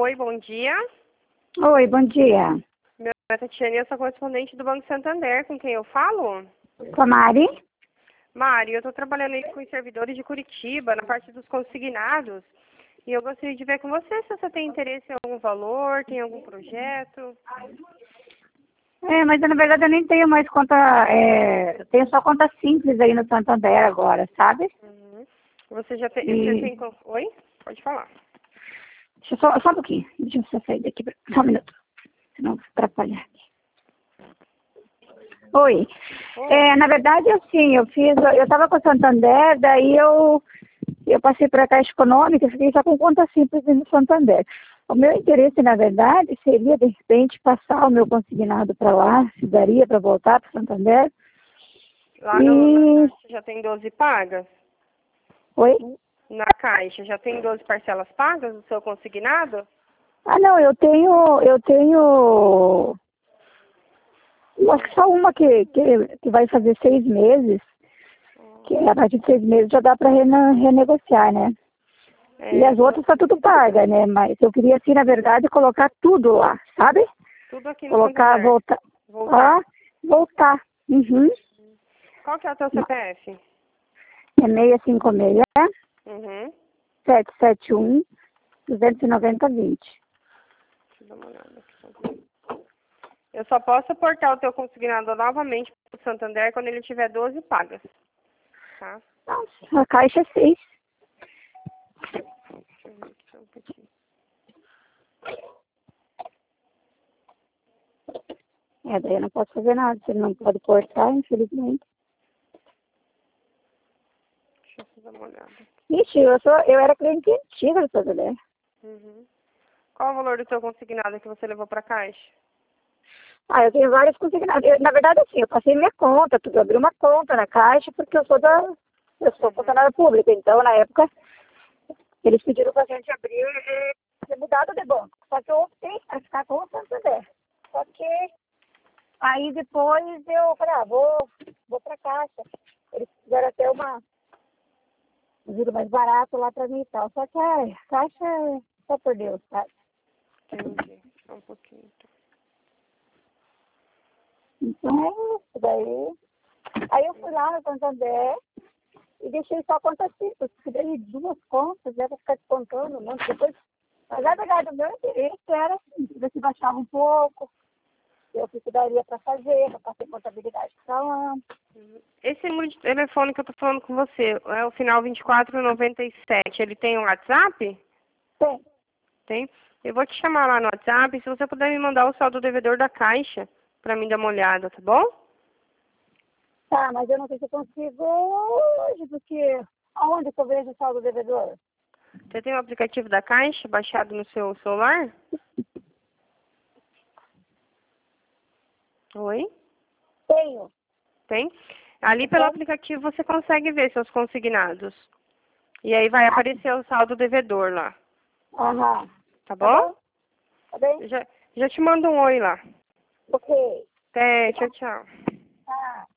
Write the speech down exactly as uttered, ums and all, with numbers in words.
Oi, bom dia. Oi, bom dia. Meu nome é Tatiana e eu sou correspondente do Banco Santander. Com quem eu falo? Com a Mari? Mari, eu estou trabalhando aí com os servidores de Curitiba, na parte dos consignados. E eu gostaria de ver com você se você tem interesse em algum valor, tem algum projeto. É, mas na verdade eu nem tenho mais conta, é, eu tenho só conta simples aí no Santander agora, sabe? Uhum. Você já tem... E... Você tem... Oi? Pode falar. Deixa eu só, só um pouquinho, deixa eu só sair daqui, pra... só um minuto, senão vou atrapalhar aqui. Oi, Oi. É, na verdade assim, eu fiz, eu estava com o Santander, daí eu, eu passei para a Caixa Econômica, fiquei só com conta simples no Santander. O meu interesse, na verdade, seria, de repente, passar o meu consignado para lá, se daria para voltar para o Santander. Lá no, na E... Caixa já tem doze pagas? Oi? Na Caixa já tem doze parcelas pagas do seu consignado? Ah, não, eu tenho, eu tenho, eu acho que só uma que, que, que vai fazer seis meses, que a partir de seis meses já dá para renegociar, né? É, E as outras tá tudo paga, né? Mas eu queria, assim, na verdade, colocar tudo lá, sabe? tudo aqui no Colocar, Santander. voltar, Voltar. ó, voltar. Uhum. Qual que é o teu C P F? É seis cinco seis, Uhum. sete sete um, dois nove zero, vinte. Deixa eu dar uma olhada aqui. Só um pouquinho. Eu só posso aportar o teu consignado novamente para o Santander quando ele tiver doze pagas. Tá? Nossa, a caixa é seis. Deixa eu ver aqui só um pouquinho. É, daí eu não posso fazer nada, você não pode cortar, infelizmente. Deixa eu só dar uma olhada. Ixi, eu, sou, eu era cliente antiga do Santander. Uhum. Qual o valor do teu consignado que você levou para a Caixa? Ah, eu tenho várias consignadas. Eu, na verdade, assim, eu passei minha conta, tudo, eu abri uma conta na Caixa, porque eu sou da, eu sou funcionária pública. Então, na época, eles pediram pra gente abrir e ser mudado de banco. Só que eu optei pra ficar com o Santander. Só que aí depois eu falei, ah, vou, vou pra Caixa. Eles fizeram até uma, um juro mais barato lá pra mim e tal. Só que, ai, Caixa é só por Deus, sabe? Entendi. Só um pouquinho. Então. Então, é isso daí. Aí eu fui lá no Santander e deixei só a conta simples, porque daí duas contas, já vai ficar descontando, né? Depois, mas na verdade, o meu interesse era assim, ver se baixava um pouco, eu que daria para fazer, para fazer contabilidade para lá. Esse número de telefone que eu tô falando com você é o final vinte e quatro noventa e sete. Ele tem um WhatsApp? Tem. Tem. Eu vou te chamar lá no WhatsApp. Se você puder me mandar o saldo devedor da Caixa para mim dar uma olhada, tá bom? Tá, mas eu não sei se eu consigo hoje, porque aonde que eu vejo o saldo devedor? Você tem o aplicativo da Caixa baixado no seu celular? Oi? Tenho. Tem? Ali pelo aplicativo você consegue ver seus consignados. E aí vai aparecer o saldo devedor lá. Aham. Tá Tá bom? bom? Tá bem? Já, já te mando um oi lá. Ok. Até, tchau, tchau. Tá.